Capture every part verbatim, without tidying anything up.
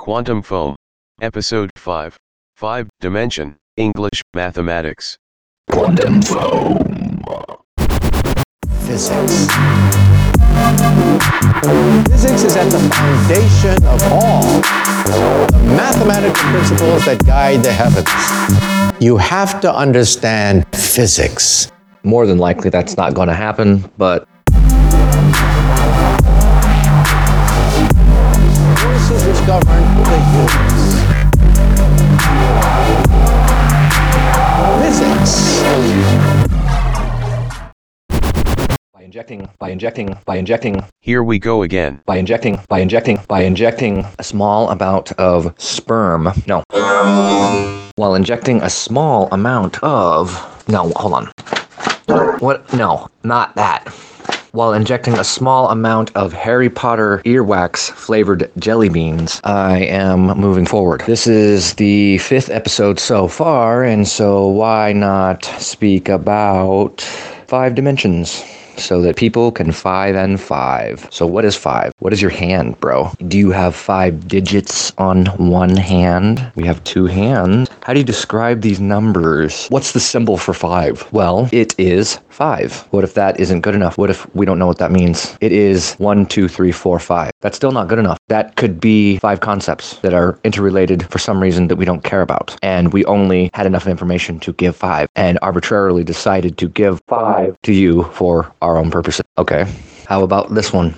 Quantum Foam. Episode five. five Dimension, English, Mathematics. Quantum Foam. Physics. Physics is at the foundation of all the mathematical principles that guide the heavens. You have to understand physics. More than likely that's not going to happen, but Forces which govern the universe. Physics. by injecting, by injecting, by injecting, Here we go again. by injecting, by injecting, by injecting a small amount of sperm. No. While injecting a small amount of, no, hold on. What? No, not that. While injecting a small amount of Harry Potter earwax flavored jelly beans, I am moving forward. This is the fifth episode so far, and so why not speak about five dimensions? So that people can five and five. So what is five? What is your hand, bro? Do you have five digits on one hand? We have two hands. How do you describe these numbers? What's the symbol for five? Well, it is five. What if that isn't good enough? What if we don't know what that means? It is one, two, three, four, five. That's still not good enough. That could be five concepts that are interrelated for some reason that we don't care about. And we only had enough information to give five and arbitrarily decided to give five to you for our own purposes. Okay. How about this one?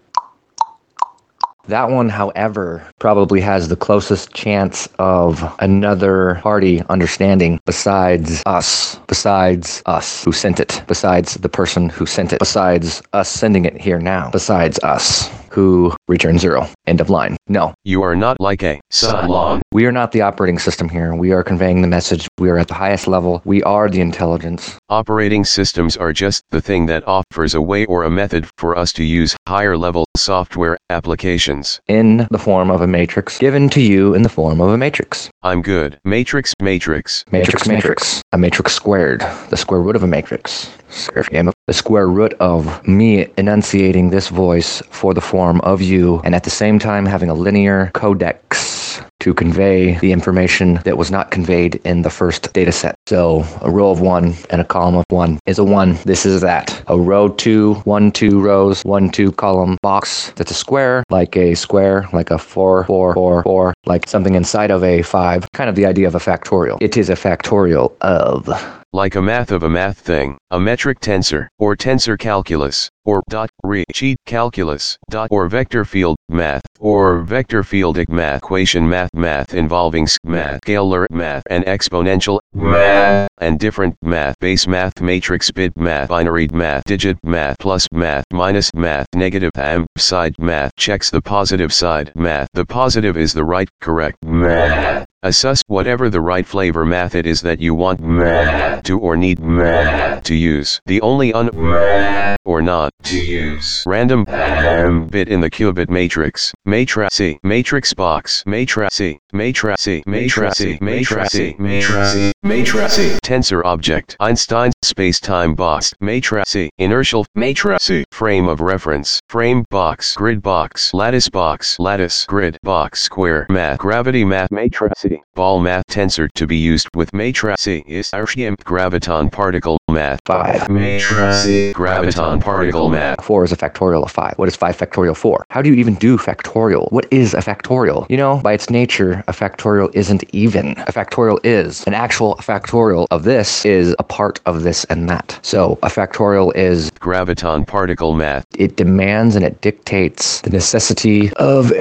That one, however, probably has the closest chance of another party understanding besides us, besides us who sent it, besides the person who sent it, besides us sending it here now, besides us who return zero. End of line. No. You are not like a Cylon. We are not the operating system here. We are conveying the message. We are at the highest level. We are the intelligence. Operating systems are just the thing that offers a way or a method for us to use higher level software applications. In the form of a matrix, given to you in the form of a matrix. I'm good. Matrix, matrix. Matrix, matrix. A matrix squared. The square root of a matrix. The square root of me enunciating this voice for the form of you, and at the same time having a linear codex to convey the information that was not conveyed in the first data set. So a row of one and a column of one is a one. This is that. A row two, one, two rows, one, two column box that's a square, like a square, like a four, four, four, four, like something inside of a five. Kind of the idea of a factorial. It is a factorial of... Like a math of a math thing, a metric tensor, or tensor calculus, or dot re sheet calculus, dot or vector field math, or vector fieldic math, equation math, math involving math, scalar math, and exponential math, and different math, base math, matrix, bit math, binary math, digit math, plus math, minus math, negative am side math, checks the positive side math. The positive is the right, correct math. Assess whatever the right flavor math it is that you want math to or need math to use. The only un math or not to use random um, bit in the qubit matrix. Matrix matrix box matrix matrix matrix matrix matrix matrix tensor object Einstein's space-time box matrix inertial matrix frame of reference frame box grid box lattice box lattice grid box square math gravity math matrix ball math tensor to be used with matrix is inertium graviton particle math Five. matrix graviton particle math. Four is a factorial of five. What is five factorial four? How do you even do factorial? What is a factorial? You know, by its nature, a factorial isn't even. A factorial is. An actual factorial of this is a part of this and that. So a factorial is Graviton particle math. it demands and it dictates the necessity of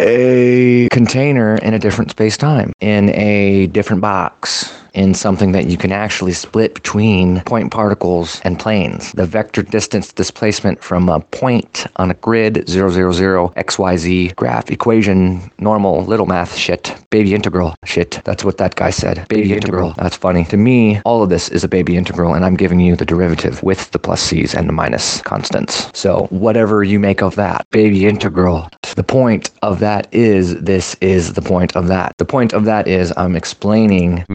a container in a different space-time, in a different box, in something that you can actually split between point particles and planes. The vector distance displacement from a point on a grid, zero, zero, zero, x, y, z, graph, equation, normal, little math shit, baby integral shit. That's what that guy said. Baby integral. That's funny. To me, all of this is a baby integral, and I'm giving you the derivative with the plus c's and the minus constants. So whatever you make of that, baby integral. The point of that is this is the point of that. The point of that is I'm explaining Matrix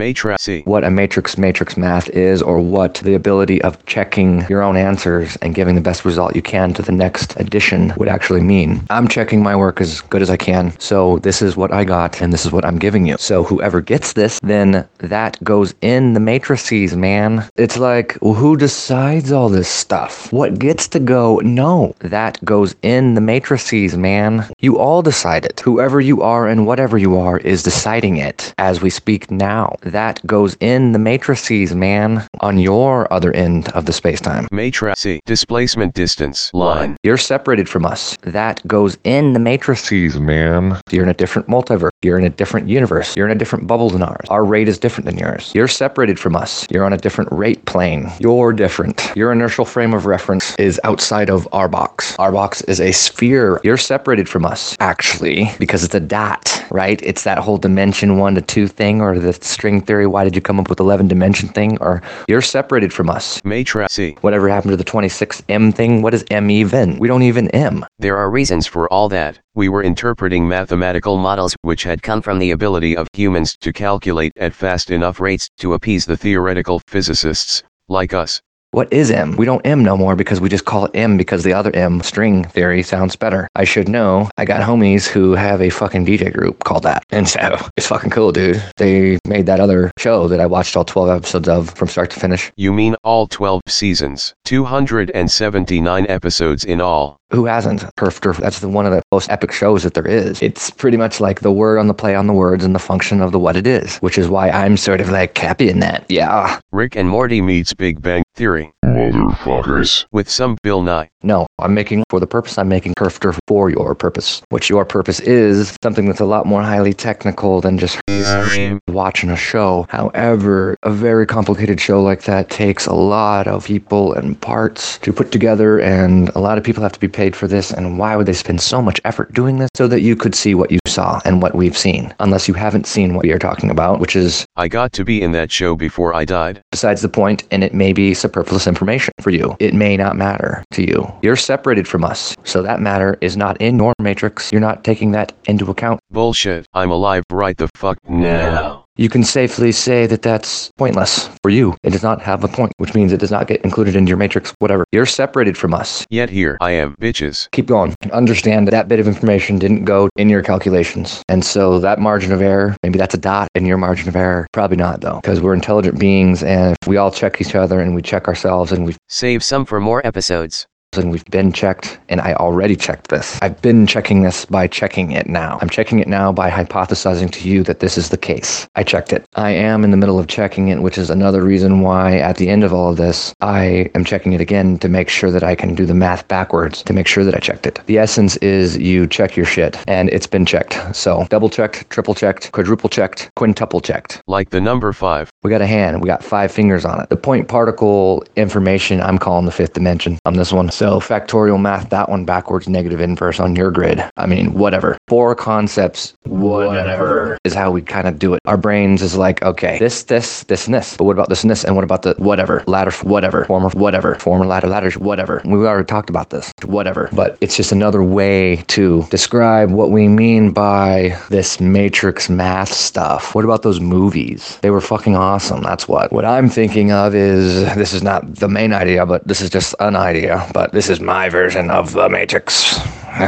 C. What a matrix matrix math is, or what the ability of checking your own answers and giving the best result you can to the next addition would actually mean. I'm checking my work as good as I can, so this is what I got and this is what I'm giving you. So whoever gets this, then that goes in the matrices, man. It's like, well, who decides all this stuff? What gets to go? No, that goes in the matrices, man. You all decide it. Whoever you are and whatever you are is deciding it as we speak now. That goes in the matrices, man, on your other end of the space-time. Matrix C. Displacement distance line. You're separated from us. That goes in the matrices, man. You're in a different multiverse. You're in a different universe. You're in a different bubble than ours. Our rate is different than yours. You're separated from us. You're on a different rate plane. You're different. Your inertial frame of reference is outside of our box. Our box is a sphere. You're separated from us, actually, because it's a dot, right? It's that whole dimension one to two thing, or the string theory. Why did you come up with eleven dimension thing? Or you're separated from us. Matrix C. Whatever happened to the twenty-six M thing? What is M even? We don't even M. There are reasons for all that. We were interpreting mathematical models which had come from the ability of humans to calculate at fast enough rates to appease the theoretical physicists, like us. What is M? We don't M no more because we just call it M because the other M, string theory, sounds better. I should know. I got homies who have a fucking D J group called that. And so, it's fucking cool, dude. They made that other show that I watched all twelve episodes of from start to finish. You mean all twelve seasons? two hundred seventy-nine episodes in all. Who hasn't? Perf, that's the one of the most epic shows that there is. It's pretty much like the word on the play on the words and the function of the what it is, which is why I'm sort of like happy in that. Yeah. Rick and Morty meets Big Bang Theory. Motherfuckers. With some Bill Nye. No, I'm making, for the purpose, I'm making Perf for your purpose. Which your purpose is something that's a lot more highly technical than just watching a show. However, a very complicated show like that takes a lot of people and parts to put together, and a lot of people have to be paid for this, and why would they spend so much effort doing this? So that you could see what you saw and what we've seen. Unless you haven't seen what we are talking about, which is... I got to be in that show before I died. Besides the point, and it may be superfluous information for you. It may not matter to you. You're separated from us, so that matter is not in your matrix. You're not taking that into account. Bullshit. I'm alive right the fuck now. You can safely say that that's pointless for you. It does not have a point, which means it does not get included into your matrix, whatever. You're separated from us. Yet here I am, bitches. Keep going. Understand that that bit of information didn't go in your calculations. And so that margin of error, maybe that's a dot in your margin of error. Probably not, though, because we're intelligent beings, and if we all check each other and we check ourselves and we save some for more episodes. And we've been checked, and I already checked this. I've been checking this by checking it now. I'm checking it now by hypothesizing to you that this is the case. I checked it. I am in the middle of checking it, which is another reason why at the end of all of this, I am checking it again to make sure that I can do the math backwards to make sure that I checked it. The essence is you check your shit, and it's been checked. So double checked, triple checked, quadruple checked, quintuple checked. Like the number five. We got a hand. We got five fingers on it. The point particle information, I'm calling the fifth dimension on this one. So factorial math, that one backwards, negative inverse on your grid. I mean, whatever. Four concepts, whatever, is how we kind of do it. Our brains is like, okay, this, this, this, and this. But what about this and this? And what about the whatever? Ladder, whatever. Former, whatever. Former ladder, ladders, whatever. We already talked about this. Whatever. But it's just another way to describe what we mean by this matrix math stuff. What about those movies? They were fucking awesome. That's what. What I'm thinking of is, this is not the main idea, but this is just an idea. But this is my version of the Matrix.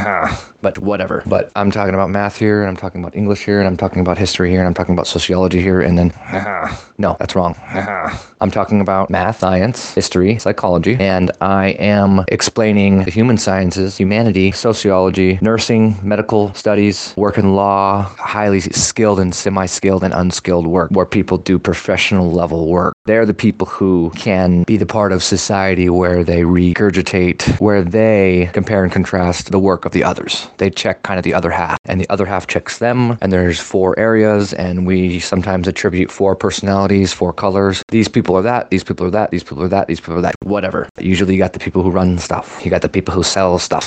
But whatever. But I'm talking about math here, and I'm talking about English here, and I'm talking about history here, and I'm talking about sociology here, and then... No, that's wrong. I'm talking about math, science, history, psychology, and I am explaining the human sciences, humanity, sociology, nursing, medical studies, work in law, highly skilled and semi-skilled and unskilled work, where people do professional level work. They're the people who can be the part of society where they regurgitate, where they compare and contrast the work of the others. They check kind of the other half, and the other half checks them, and there's four areas, and we sometimes attribute four personalities, four colors. These people are that, these people are that, these people are that, these people are that, whatever. Usually you got the people who run stuff. You got the people who sell stuff.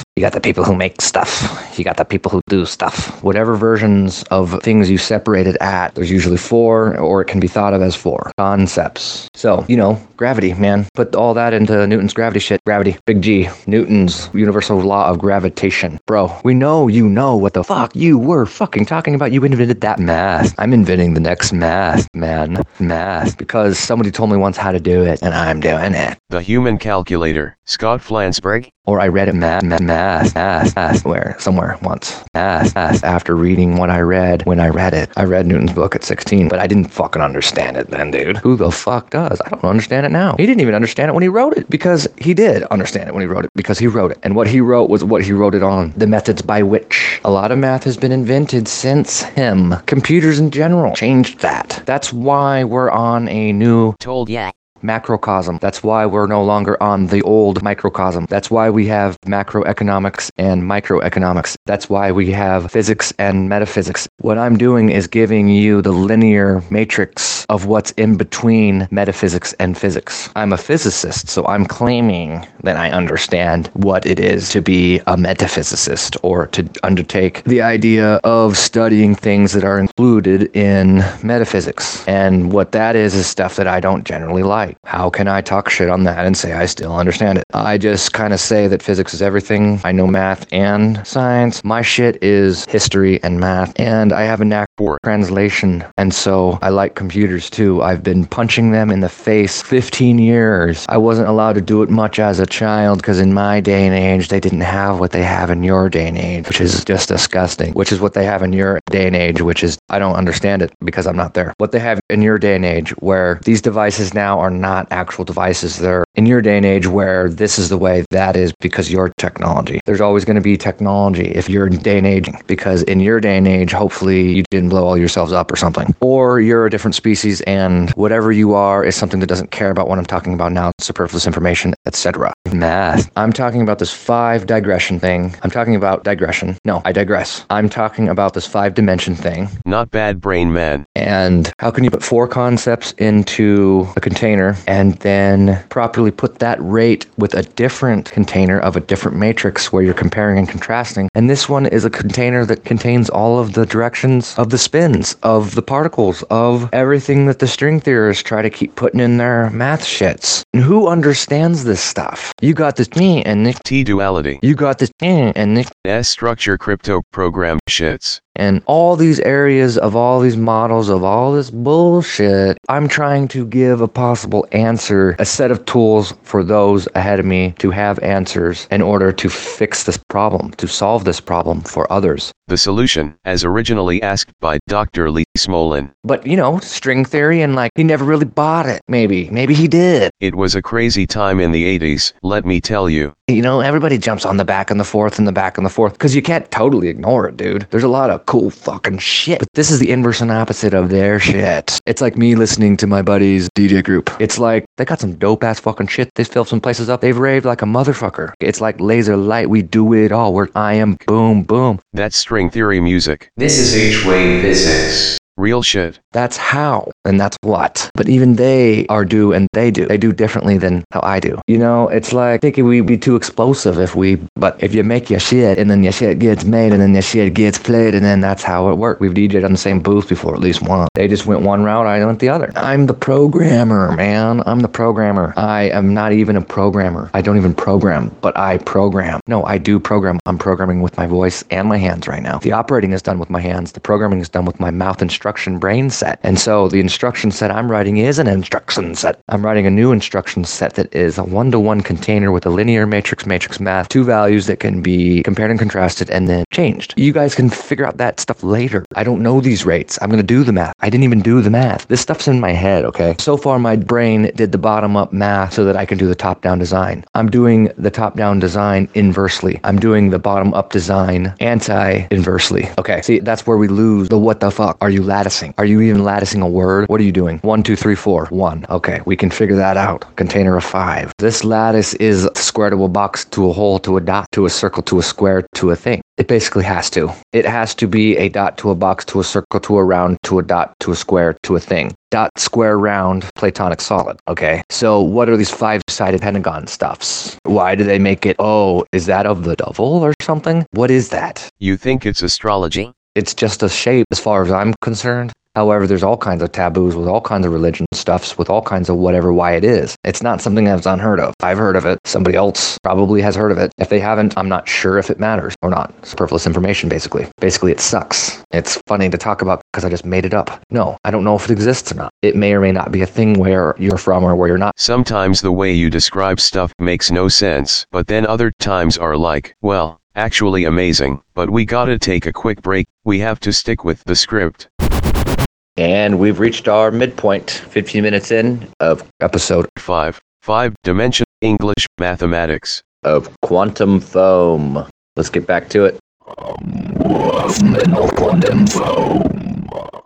You got the people who make stuff. You got the people who do stuff. Whatever versions of things you separate it at, there's usually four, or it can be thought of as four concepts. So, you know, gravity, man. Put all that into Newton's gravity shit. Gravity, big G. Newton's universal law of gravitation. Bro, we know you know what the fuck you were fucking talking about. You invented that math. I'm inventing the next math, man. Math. Because somebody told me once how to do it, and I'm doing it. The Human Calculator, Scott Flansburgh. Or I read it math, math, math, math, math, where, somewhere, once. Math, math, after reading what I read when I read it. I read Newton's book at sixteen, but I didn't fucking understand it then, dude. Who the fuck does? I don't understand it now. He didn't even understand it when he wrote it, because he did understand it when he wrote it, because he wrote it. And what he wrote was what he wrote it on. The methods by which a lot of math has been invented since him. Computers in general changed that. That's why we're on a new... Told ya. Macrocosm. That's why we're no longer on the old microcosm. That's why we have macroeconomics and microeconomics. That's why we have physics and metaphysics. What I'm doing is giving you the linear matrix of what's in between metaphysics and physics. I'm a physicist, so I'm claiming that I understand what it is to be a metaphysicist, or to undertake the idea of studying things that are included in metaphysics. And what that is is stuff that I don't generally like. How can I talk shit on that and say I still understand it? I just kind of say that physics is everything. I know math and science. My shit is history and math, and I have a knack for translation. And so I like computers too. I've been punching them in the face fifteen years. I wasn't allowed to do it much as a child because in my day and age, they didn't have what they have in your day and age, which is just disgusting, which is what they have in your day and age, which is, I don't understand it because I'm not there. What they have in your day and age, where these devices now are not actual devices. They're in your day and age where this is the way that is because your technology. There's always going to be technology if you're in day and age, because in your day and age, hopefully you didn't blow all yourselves up or something. Or you're a different species and whatever you are is something that doesn't care about what I'm talking about now, superfluous information, et cetera. Math. I'm talking about this five digression thing. I'm talking about digression. No, I digress. I'm talking about this five dimension thing. Not bad brain man. And how can you put four concepts into a container and then properly put that rate with a different container of a different matrix where you're comparing and contrasting? And this one is a container that contains all of the directions of the spins, of the particles, of everything that the string theorists try to keep putting in their math shits. And who understands this stuff? You got this me and Nick. T-duality. You got this me and Nick. S-structure crypto program shits. And all these areas of all these models of all this bullshit, I'm trying to give a possible answer, a set of tools for those ahead of me to have answers in order to fix this problem, to solve this problem for others. The solution, as originally asked by Doctor Lee Smolin. But, you know, string theory, and like, he never really bought it. Maybe. Maybe he did. It was a crazy time in the eighties, let me tell you. You know, everybody jumps on the back and the forth and the back and the forth, because you can't totally ignore it, dude. There's a lot of cool fucking shit. But this is the inverse and opposite of their shit. It's like me listening to my buddy's D J group. It's like, they got some dope ass fucking shit. They filled some places up. They've raved like a motherfucker. It's like laser light. We do it all. We're I am boom boom. That's string theory music. This is H-wave physics. Real shit. That's how, and that's what. But even they are do, and they do. They do differently than how I do. You know, it's like thinking we'd be too explosive if we, but if you make your shit, and then your shit gets made, and then your shit gets played, and then that's how it worked. We've D J'd on the same booth before, at least once. They just went one route, I went the other. I'm the programmer, man. I'm the programmer. I am not even a programmer. I don't even program, but I program. No, I do program. I'm programming with my voice and my hands right now. The operating is done with my hands. The programming is done with my mouth instruction brain set. And so the instruction set I'm writing is an instruction set. I'm writing a new instruction set that is a one-to-one container with a linear matrix, matrix math, two values that can be compared and contrasted and then changed. You guys can figure out that stuff later. I don't know these rates. I'm going to do the math. I didn't even do the math. This stuff's in my head, okay? So far, my brain did the bottom-up math so that I can do the top-down design. I'm doing the top-down design inversely. I'm doing the bottom-up design anti-inversely. Okay, see, that's where we lose the what the fuck. Are you laughing? latticing? Are you even latticing a word? What are you doing? One, two, three, four. One. Okay, we can figure that out. Container of five. This lattice is a square to a box to a hole to a dot to a circle to a square to a thing. It basically has to. It has to be a dot to a box to a circle to a round to a dot to a square to a thing. Dot, square, round, Platonic solid. Okay, so what are these five-sided pentagon stuffs? Why do they make it, oh, is that of the devil or something? What is that? You think it's astrology? It's just a shape as far as I'm concerned. However, there's all kinds of taboos with all kinds of religion stuffs with all kinds of whatever why it is. It's not something that's unheard of. I've heard of it. Somebody else probably has heard of it. If they haven't, I'm not sure if it matters or not. It's superfluous information, basically. Basically, it sucks. It's funny to talk about because I just made it up. No, I don't know if it exists or not. It may or may not be a thing where you're from or where you're not. Sometimes the way you describe stuff makes no sense, but then other times are like, well, actually amazing. But we gotta take a quick break. We have to stick with the script. And we've reached our midpoint, fifteen minutes in of episode five. Five dimension English mathematics of quantum foam. Let's get back to it. Quantum foam.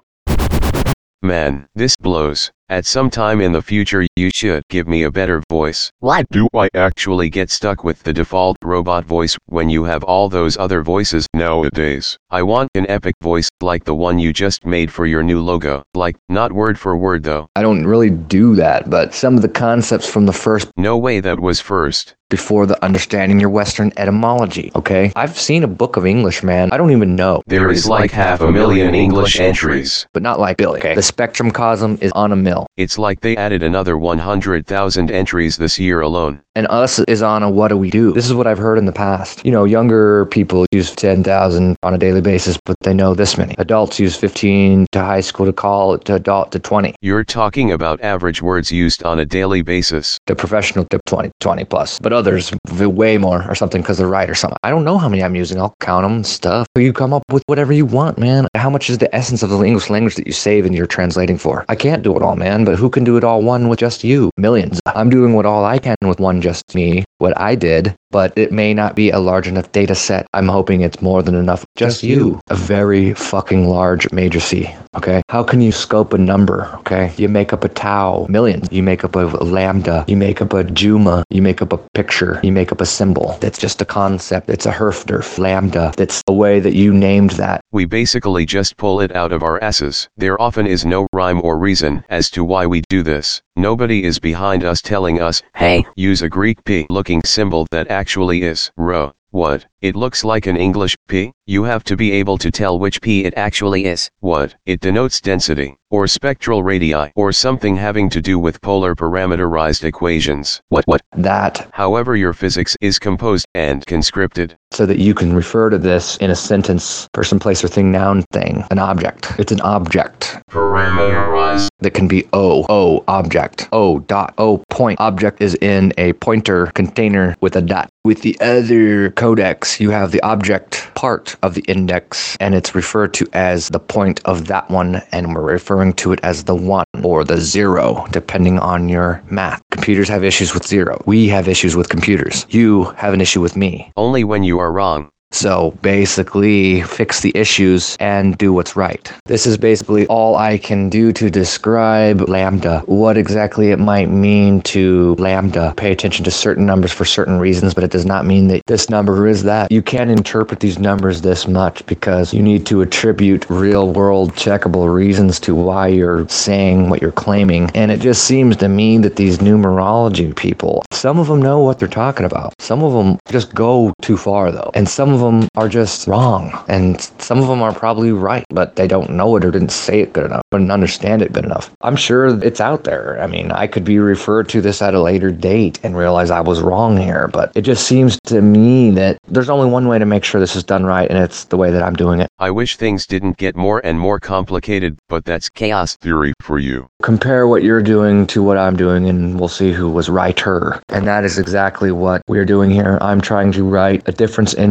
Man, this blows. At some time in the future you should give me a better voice. Why do I actually get stuck with the default robot voice when you have all those other voices nowadays? I want an epic voice like the one you just made for your new logo. Like, not word for word though. I don't really do that, but some of the concepts from the first... No way that was first. Before the understanding your Western etymology, okay? I've seen a book of English, man. I don't even know. There is like half a million English entries. But not like Billy, okay? The spectrum cosm is on a mill. It's like they added another one hundred thousand entries this year alone. And us is on a what do we do? This is what I've heard in the past. You know, younger people use ten thousand on a daily basis, but they know this many. Adults use fifteen to high school to college to adult to twenty. You're talking about average words used on a daily basis. The professional tip twenty, twenty plus. But others way more or something because they're right or something. I don't know how many I'm using. I'll count them, stuff. You come up with whatever you want, man. How much is the essence of the English language that you save and you're translating for? I can't do it all, man, but who can do it all one with just you? Millions. I'm doing what all I can with one just me, what I did, but it may not be a large enough data set. I'm hoping it's more than enough. Just you. A very fucking large major C, okay? How can you scope a number, okay? You make up a tau, millions. You make up a lambda. You make up a Juma. You make up a picture. You make up a symbol. That's just a concept. It's a Herfdorf lambda. That's the way that you named that. We basically just pull it out of our asses. There often is no rhyme or reason as to why we do this. Nobody is behind us telling us, hey, use a Greek P-looking symbol that actually is rho. What? It looks like an English P? You have to be able to tell which P it actually is. What? It denotes density, or spectral radii, or something having to do with polar parameterized equations. What? What? That. However your physics is composed and conscripted. So that you can refer to this in a sentence, person, place, or thing, noun, thing, an object. It's an object. Parameterized. That can be O, O, object, O, dot, O, point. Object is in a pointer container with a dot. With the other codex, you have the object part of the index, and it's referred to as the point of that one, and we're referring to it as the one or the zero, depending on your math. Computers have issues with zero. We have issues with computers. You have an issue with me. Only when you are wrong. So basically, fix the issues and do what's right. This is basically all I can do to describe lambda. What exactly it might mean to lambda. Pay attention to certain numbers for certain reasons, but it does not mean that this number is that. You can't interpret these numbers this much because you need to attribute real-world checkable reasons to why you're saying what you're claiming. And it just seems to me that these numerology people, some of them know what they're talking about. Some of them just go too far, though. And some of them are just wrong, and some of them are probably right, but they don't know it or didn't say it good enough, or didn't understand it good enough. I'm sure it's out there. I mean, I could be referred to this at a later date and realize I was wrong here, but it just seems to me that there's only one way to make sure this is done right, and it's the way that I'm doing it. I wish things didn't get more and more complicated, but that's chaos theory for you. Compare what you're doing to what I'm doing, and we'll see who was righter. And that is exactly what we're doing here. I'm trying to write a difference engine that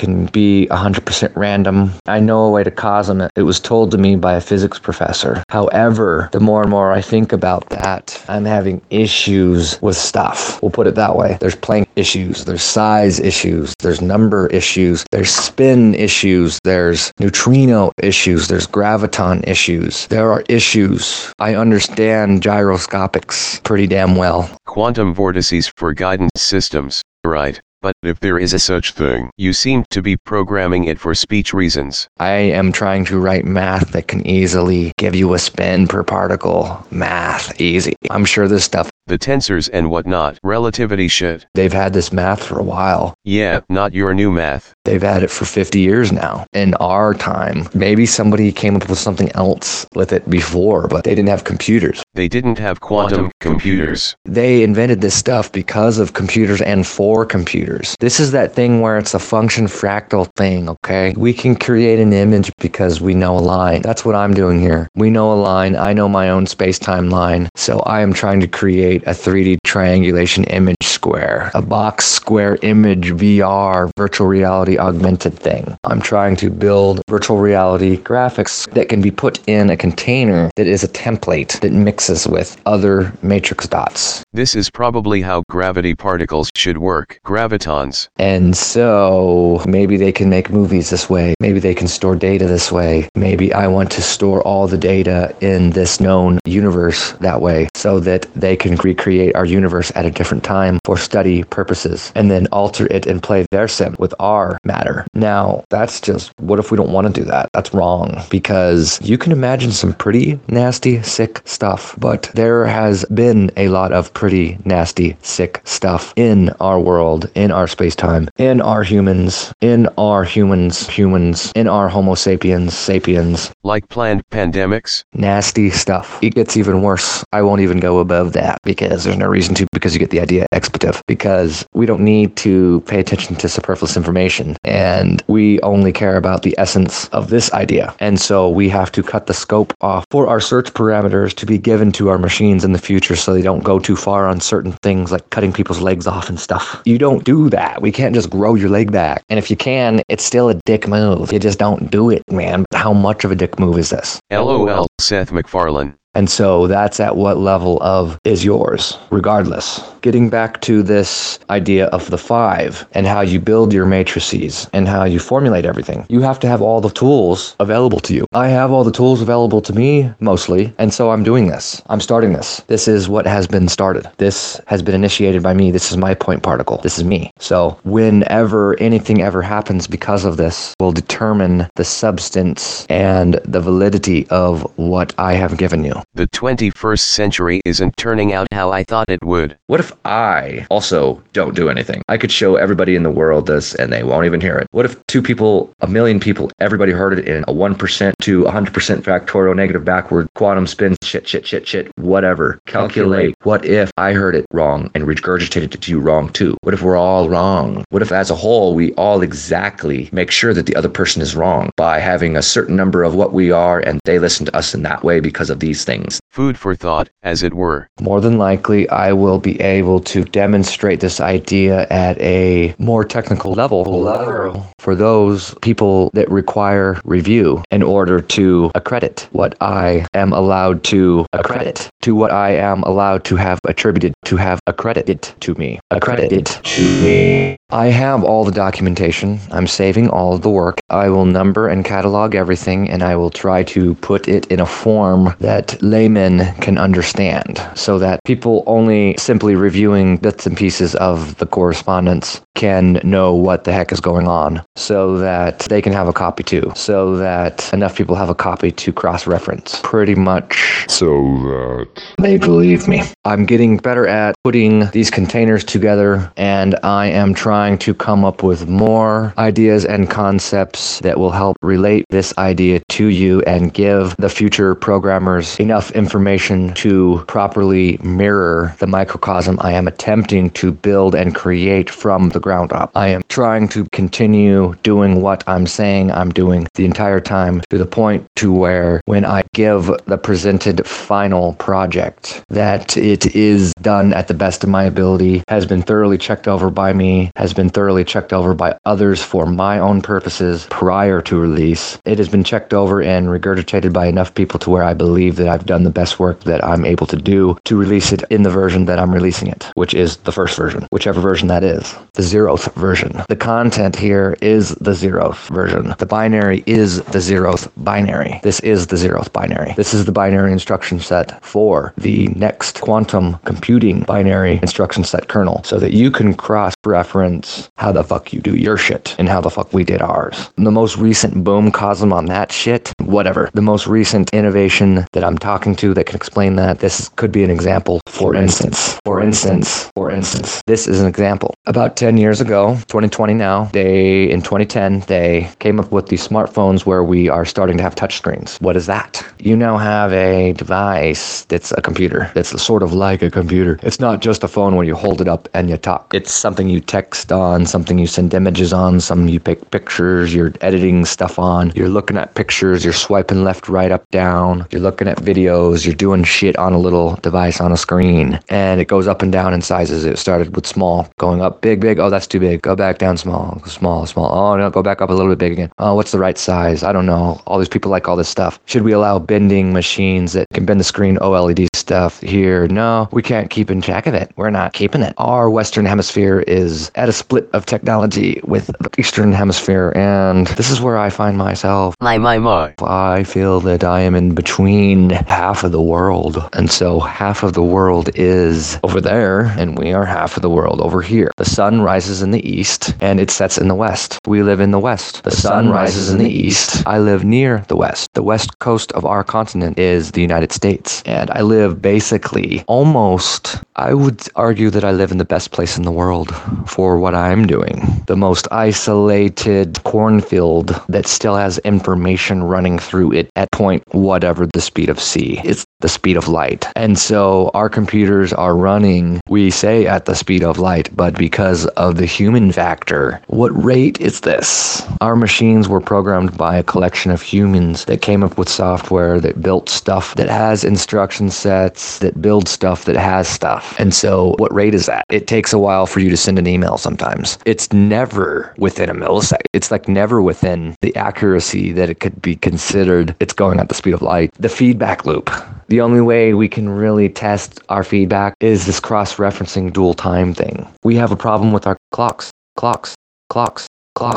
can be one hundred percent random. I know a way to cause them. It was told to me by a physics professor. However, the more and more I think about that, I'm having issues with stuff. We'll put it that way. There's Planck issues, there's size issues, there's number issues, there's spin issues, there's neutrino issues, there's graviton issues. There are issues. I understand gyroscopics pretty damn well. Quantum vortices for guidance systems, right? But if there is a such thing, you seem to be programming it for speech reasons. I am trying to write math that can easily give you a spin per particle. Math, easy. I'm sure this stuff. The tensors and whatnot, relativity shit. They've had this math for a while. Yeah, not your new math. They've had it for fifty years now. In our time, maybe somebody came up with something else with it before, but they didn't have computers. They didn't have quantum computers. They invented this stuff because of computers and for computers. This is that thing where it's a function fractal thing, okay? We can create an image because we know a line. That's what I'm doing here. We know a line. I know my own space-time line. So I am trying to create a three D triangulation image square, a box square image V R, virtual reality augmented thing. I'm trying to build virtual reality graphics that can be put in a container that is a template that mixes with other matrix dots. This is probably how gravity particles should work, gravitons. And so maybe they can make movies this way. Maybe they can store data this way. Maybe I want to store all the data in this known universe that way so that they can recreate our universe at a different time for study purposes and then alter it and play their sim with our matter. Now, that's just, what if we don't want to do that? That's wrong, because you can imagine some pretty nasty, sick stuff, but there has been a lot of pretty nasty, sick stuff in our world, in our space-time, in our humans, in our humans, humans, in our Homo sapiens, sapiens. Like planned pandemics? Nasty stuff. It gets even worse. I won't even go above that because there's no reason to, because you get the idea, expletive, because we don't need to pay attention to superfluous information and we only care about the essence of this idea. And so we have to cut the scope off for our search parameters to be given to our machines in the future so they don't go too far on certain things like cutting people's legs off and stuff. You don't do that. We can't just grow your leg back. And if you can, it's still a dick move. You just don't do it, man. How much of a dick move is this? LOL, Seth MacFarlane. And so that's at what level of is yours, regardless. Getting back to this idea of the five and how you build your matrices and how you formulate everything, you have to have all the tools available to you. I have all the tools available to me, mostly, and so I'm doing this. I'm starting this. This is what has been started. This has been initiated by me. This is my point particle. This is me. So whenever anything ever happens because of this will determine the substance and the validity of what I have given you. The twenty-first century isn't turning out how I thought it would. What if I also don't do anything? I could show everybody in the world this and they won't even hear it. What if two people, a million people, everybody heard it in a one percent to one hundred percent factorial negative backward quantum spin shit, shit, shit, shit, whatever. Calculate. What if I heard it wrong and regurgitated it to you wrong too? What if we're all wrong? What if as a whole we all exactly make sure that the other person is wrong by having a certain number of what we are and they listen to us in that way because of these things? Food for thought, as it were. More than likely, I will be able to demonstrate this idea at a more technical level, level for those people that require review in order to accredit what I am allowed to accredit, to what I am allowed to have attributed, to have accredited to me, accredited to me. I have all the documentation. I'm saving all of the work. I will number and catalog everything, and I will try to put it in a form that laymen can understand so that people only simply reviewing bits and pieces of the correspondence can know what the heck is going on so that they can have a copy too, so that enough people have a copy to cross-reference. Pretty much so that they believe me. I'm getting better at putting these containers together, and I am trying to come up with more ideas and concepts that will help relate this idea to you and give the future programmers enough enough information to properly mirror the microcosm I am attempting to build and create from the ground up. I am trying to continue doing what I'm saying I'm doing the entire time, to the point to where when I give the presented final project, that it is done at the best of my ability, has been thoroughly checked over by me, has been thoroughly checked over by others for my own purposes prior to release. It has been checked over and regurgitated by enough people to where I believe that I've done the best work that I'm able to do to release it in the version that I'm releasing it, which is the first version, whichever version that is, the zeroth version. The content here is the zeroth version. The binary is the zeroth binary. This is the zeroth binary. This is the binary instruction set for the next quantum computing binary instruction set kernel, so that you can cross-reference how the fuck you do your shit and how the fuck we did ours. The most recent boom cosm on that shit, whatever. The most recent innovation that I'm talking to that can explain that, this could be an example. For instance, for instance, for instance, this is an example. About ten years ago, twenty twenty now, they, in twenty ten, they came up with these smartphones where we are starting to have touchscreens. What is that? You now have a device that's a computer, that's sort of like a computer. It's not just a phone where you hold it up and you talk. It's something you text on, something you send images on, some you pick pictures, you're editing stuff on, you're looking at pictures, you're swiping left, right, up, down, you're looking at videos, you're doing shit on a little device on a screen, and it goes up and down in sizes. It started with small, going up, big, big, oh, that's too big, go back down, small, small, small, oh, no, go back up a little bit big again. Oh, what's the right size? I don't know. All these people like all this stuff. Should we allow bending machines that can bend the screen, O L E D stuff here? No, we can't keep in track of it. We're not keeping it. Our Western Hemisphere is at a split of technology with the Eastern Hemisphere, and this is where I find myself. My, my, my. I feel that I am in between half of the world, and so half of the world is over there, and we are half of the world over here. The sun rises in the east, and it sets in the west. We live in the west. The sun rises in the east. I live near the west. The west coast of our continent is the United States, and I live basically almost, I would argue that I live in the best place in the world for what I'm doing. The most isolated cornfield that still has information running through it at point whatever the speed of C. It's the speed of light. And so our computers are running, we say at the speed of light, but because of the human factor, what rate is this? Our machines were programmed by a collection of humans that came up with software that built stuff that has instruction sets, that build stuff that has stuff. And so what rate is that? It takes a while for you to send an email sometimes. It's never within a millisecond. It's like never within the accuracy that it could be considered it's going at the speed of light. The feedback loop. The only way we can really test our feedback is this cross-referencing dual time thing. We have a problem with our clocks, clocks, clocks, clocks.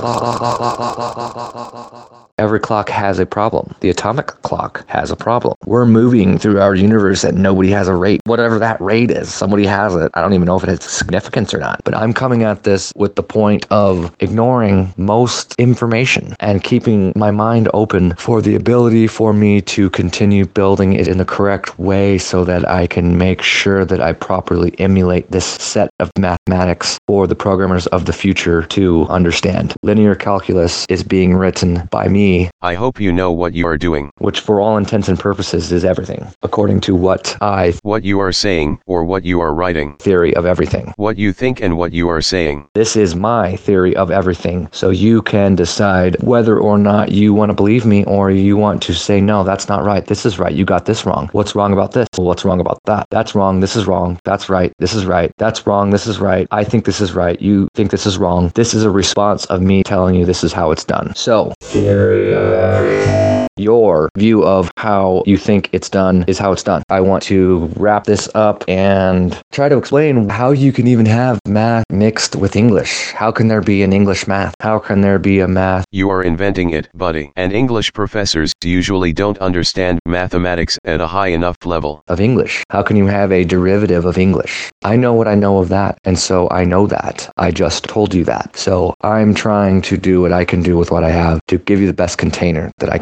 Every clock has a problem. The atomic clock has a problem. We're moving through our universe and nobody has a rate. Whatever that rate is, somebody has it. I don't even know if it has significance or not. But I'm coming at this with the point of ignoring most information and keeping my mind open for the ability for me to continue building it in the correct way so that I can make sure that I properly emulate this set of mathematics for the programmers of the future to understand. Linear calculus is being written by me. I hope you know what you are doing. Which for all intents and purposes is everything, according to what I... What you are saying, or what you are writing. Theory of everything. What you think and what you are saying. This is my theory of everything, so you can decide whether or not you want to believe me or you want to say, no, that's not right, this is right, you got this wrong. What's wrong about this? Well, what's wrong about that? That's wrong, this is wrong, that's right, this is right, that's wrong, this is right, I think this is right, you think this is wrong. This is a response of me telling you this is how it's done. So, theory. Your view of how you think it's done is how it's done. I want to wrap this up and try to explain how you can even have math mixed with English. How can there be an English math? How can there be a math? You are inventing it, buddy. And English professors usually don't understand mathematics at a high enough level. Of English. How can you have a derivative of English? I know what I know of that, and so I know that. I just told you that. So I'm trying to do what I can do with what I have to give you the best container that I can make.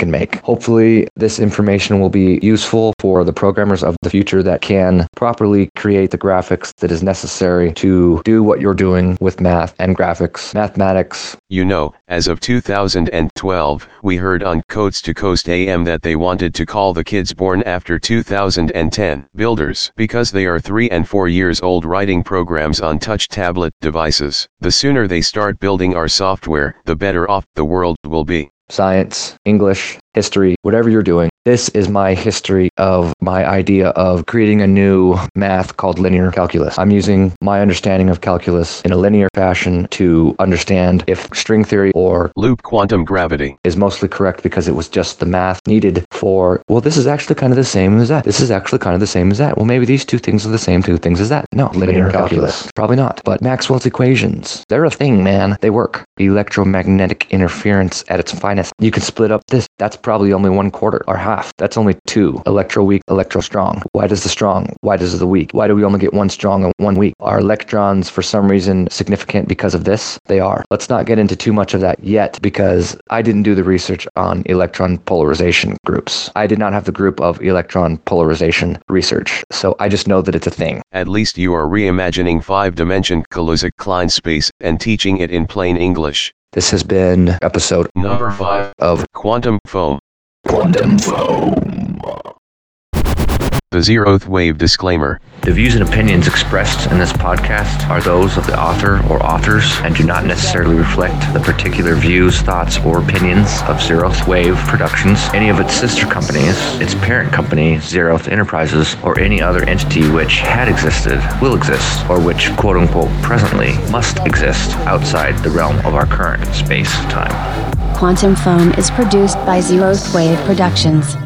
Hopefully this information will be useful for the programmers of the future that can properly create the graphics that is necessary to do what you're doing with math and graphics, mathematics. You know, as of two thousand twelve, we heard on Coast to Coast A M that they wanted to call the kids born after two thousand ten builders because they are three and four years old writing programs on touch tablet devices. The sooner they start building our software, the better off the world will be. Science, English, history, whatever you're doing. This is my history of my idea of creating a new math called linear calculus. I'm using my understanding of calculus in a linear fashion to understand if string theory or loop quantum gravity is mostly correct because it was just the math needed for, well, this is actually kind of the same as that. This is actually kind of the same as that. Well, maybe these two things are the same two things as that. No, linear, linear calculus. calculus. Probably not. But Maxwell's equations, they're a thing, man. They work. Electromagnetic interference at its finest. You can split up this. That's probably only one quarter or half. That's only two. Electro weak, electro strong. Why does the strong? Why does the weak? Why do we only get one strong and one weak? Are electrons for some reason significant because of this? They are. Let's not get into too much of that yet because I didn't do the research on electron polarization groups. I did not have the group of electron polarization research, so I just know that it's a thing. At least you are reimagining five-dimension Kaluza-Klein space and teaching it in plain English. This has been episode number five of Quantum Foam. Quantum Foam. The zeroth wave disclaimer. The views and opinions expressed in this podcast are those of the author or authors and do not necessarily reflect the particular views, thoughts, or opinions of Zeroth Wave Productions, any of its sister companies, its parent company, Zeroth Enterprises, or any other entity which had existed, will exist, or which, quote-unquote, presently must exist outside the realm of our current space-time. Quantum Foam is produced by Zeroth Wave Productions.